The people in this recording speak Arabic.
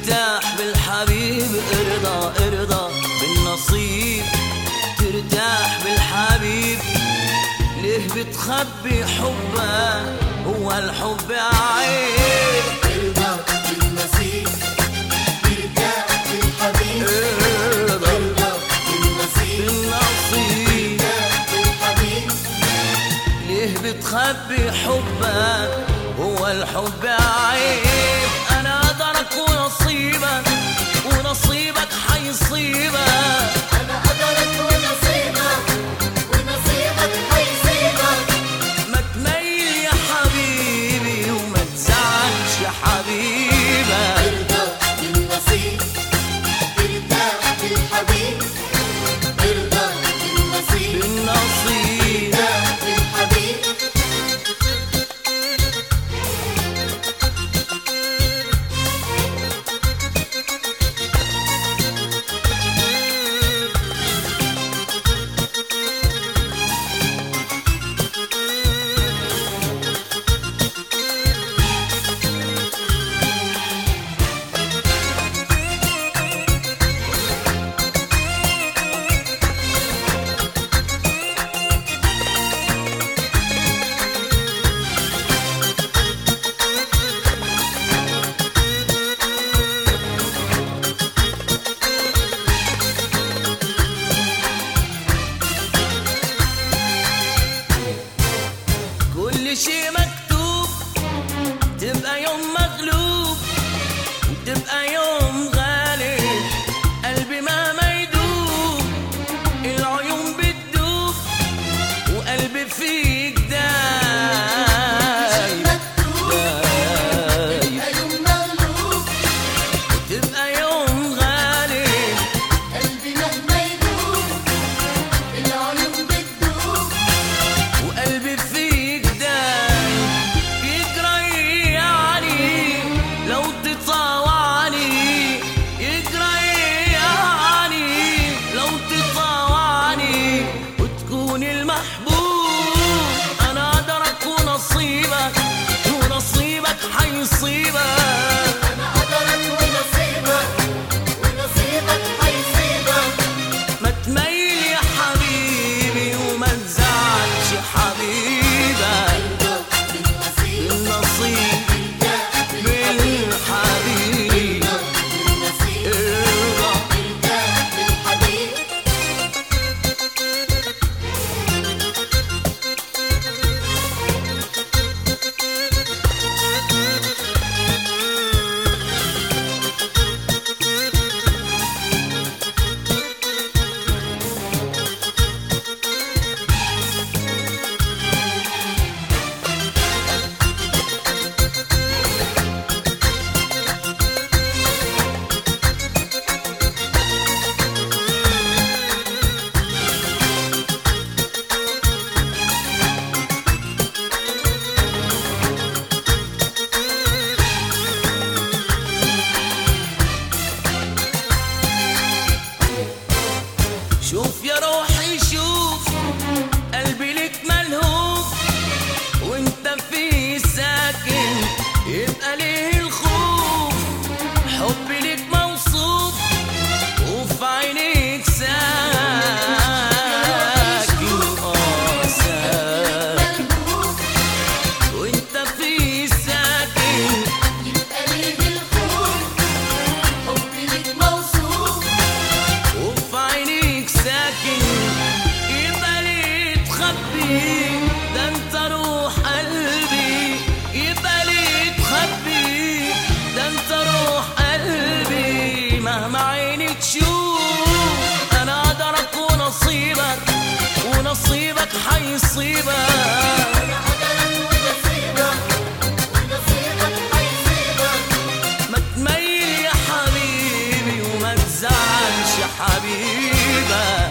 ترتاح بالحبيب، ارضى ارضى بالنصيب. ترتاح بالحبيب، ليه بتخبي حبك؟ هو الحب عيب. ارضى بالنصيب، ترتاح بالحبيب. ارضى بالنصيب، ترتاح بالحبيب. ليه بتخبي حبك؟ هو الحب عيب. انا قدرك ونصيبك، ونصيبك حيصيبك. انا قدرك ونصيبك، ونصيبك حيصيبك. ما تميل يا حبيبي وما تزعلش يا حبيبك. ارضى بالنصيب، ترتاح بالحبيب. ارضى بالنصيب، بالنصيب ترتاح بالحبيب. كل شيء مكتوب، تبقى يوم مغلوب وتبقى يوم غالب. قلبي مهما يدوب، العيون بتدوب وقلبي فيك دايب. تبقى يوم مغلوب، تبقى يوم غالب. قلبي مهما يدوب، العيون بتدوب وقلبي فيك دايب. يجرى يعني لو تطاوعني، يجرى يعني لو تطاوعني وتكون المحبوب. انا قدرك ونصيبك، ونصيبك حيصيبك. انا قدرك ونصيبك، ونصيبك حيصيبك. ما تميل يا حبيبي وما تزعلش حبيبك. ارضى بالنصيب، النصيب ترتاح بالحبيب. بالحبيب، ارضى بالنصيب، ارضى. ترتاح بالحبيب. شوف يا روحي شوف، قلبي لك ملهوف وانت فيه ساكن، يبقى ليه الخوف؟ حبي لك موصوف وفي عينيك ساكن. ساكن وانت فيه ساكن، يبقى ليه الخوف؟ حبي لك موصوف وفي عينيك ساكن. يبقى ليه تخبي؟ ده انت روح قلبي. يبقى ليه تخبي؟ ده انت روح قلبي. مهما عينك تشوف، انا قدرك ونصيبك، ونصيبك حيصيبك. انا قدرك ونصيبك، ونصيبك حيصيبك. ما تميل يا حبيبي وما تزعلش يا حبيبك.